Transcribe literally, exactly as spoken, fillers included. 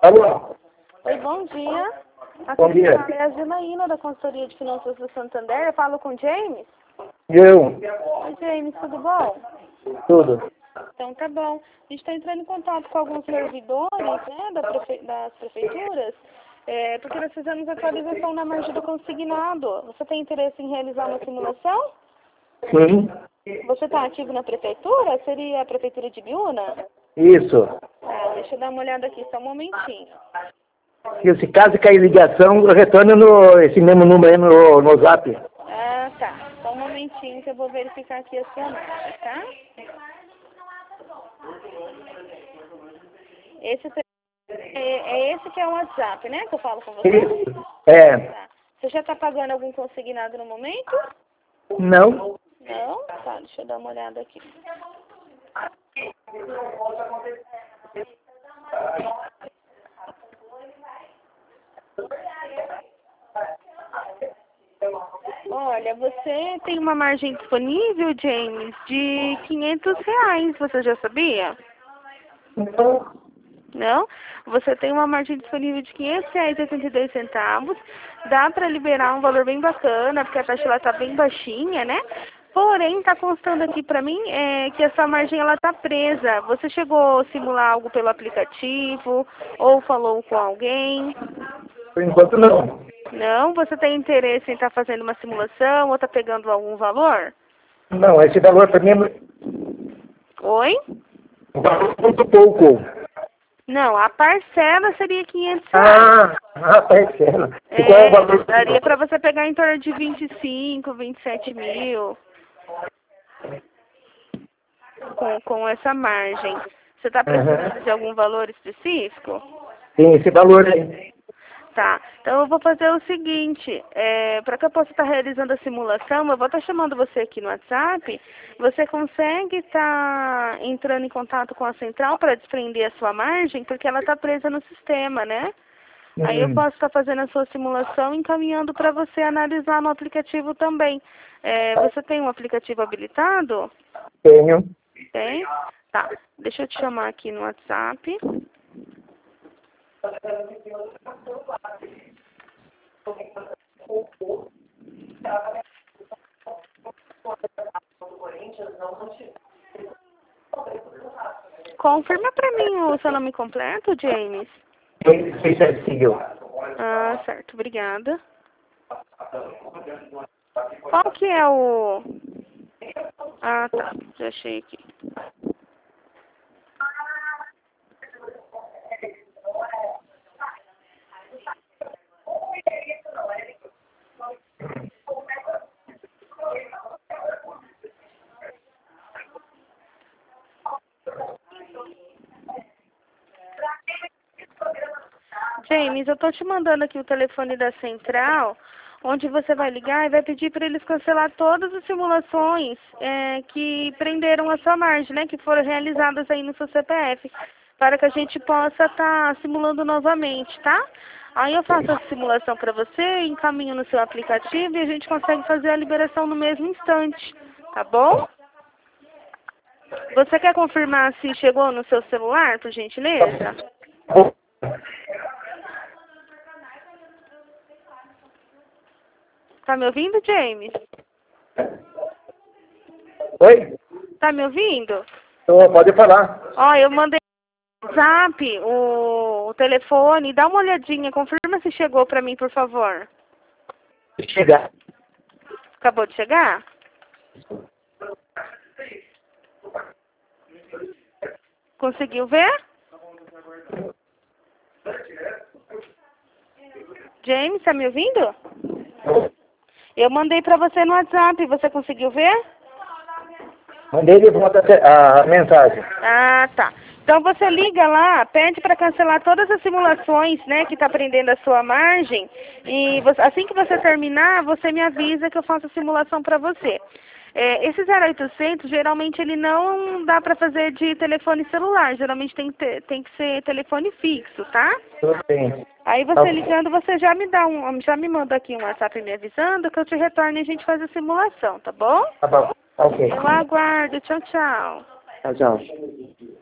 Alô? Oi, bom dia. Aqui Bom dia. é a Janaína da consultoria de finanças do Santander. Eu falo com o James? Eu? Oi, James, tudo bom? Tudo. Então tá bom. A gente está entrando em contato com alguns servidores, né, da prefe... das prefeituras, é, porque nós fizemos atualização na margem do consignado. Você tem interesse em realizar uma simulação? Sim. Você está ativo na prefeitura? Seria a prefeitura de Biúna? Isso. Ah, deixa eu dar uma olhada aqui, só um momentinho. E se caso cair ligação, retorna no, esse mesmo número aí no, no zap. Ah, tá. Só um momentinho que eu vou verificar aqui a sua margem, tá? Esse é, é esse que é o WhatsApp, né? Que eu falo com você? Isso. É. Tá. Você já está pagando algum consignado no momento? Não. Não? Tá, deixa eu dar uma olhada aqui. Olha, você tem uma margem disponível, James, de quinhentos reais. Você já sabia? Não. Não? Você tem uma margem disponível de quinhentos reais e oitenta e dois centavos. Dá para liberar um valor bem bacana, porque a taxa ela tá bem baixinha, né? Porém, tá constando aqui para mim é, que essa margem ela tá presa. Você chegou a simular algo pelo aplicativo ou falou com alguém? Por enquanto não. Não? Você tem interesse em estar fazendo uma simulação ou está pegando algum valor? Não, esse valor para mim é muito Oi? um valor muito pouco. Não, a parcela seria quinhentos reais. Ah, a parcela. E qual é o É, valor? daria para você pegar em torno de vinte e cinco, vinte e sete mil com, com essa margem. Você está precisando Uhum. de algum valor específico? Tem esse valor aí. Tá, então eu vou fazer o seguinte, é, para que eu possa estar realizando a simulação, eu vou estar chamando você aqui no WhatsApp, você consegue estar entrando em contato com a central para desprender a sua margem, porque ela está presa no sistema, né? Aí eu Hum. posso estar fazendo a sua simulação e encaminhando para você analisar no aplicativo também. É, você tem um aplicativo habilitado? Tenho. Tem? Tá, deixa eu te chamar aqui no WhatsApp. Confirma para mim o seu nome completo, James. Você seguiu. Ah, certo, obrigada. Qual que é o... Ah, tá, já achei aqui. James, eu tô te mandando aqui o telefone da central, onde você vai ligar e vai pedir para eles cancelar todas as simulações é, que prenderam a sua margem, né, que foram realizadas aí no seu C P F, para que a gente possa estar simulando novamente, tá? Aí eu faço a simulação para você, encaminho no seu aplicativo e a gente consegue fazer a liberação no mesmo instante, tá bom? Você quer confirmar se chegou no seu celular, por gentileza? Tá me ouvindo, James? Oi? Tá me ouvindo? Então, pode falar. Ó, eu mandei o WhatsApp, o, o telefone, dá uma olhadinha, confirma se chegou pra mim, por favor. Chegar. Acabou de chegar? Conseguiu ver? James, tá me ouvindo? Eu mandei pra você no WhatsApp, você conseguiu ver? Mandei de volta a mensagem. Ah, tá. Então você liga lá, pede para cancelar todas as simulações, né, que está prendendo a sua margem. E você, assim que você terminar, você me avisa que eu faço a simulação para você. É, esse zero oitocentos, geralmente ele não dá para fazer de telefone celular. Geralmente tem, que ter- tem que ser telefone fixo, tá? Tudo bem. Aí Tá você ligando, você já me dá um, já me manda aqui um WhatsApp me avisando que eu te retorno e a gente faz a simulação, tá bom? tá bom. Ok. Eu aguardo. Tchau, tchau. Tchau, tchau.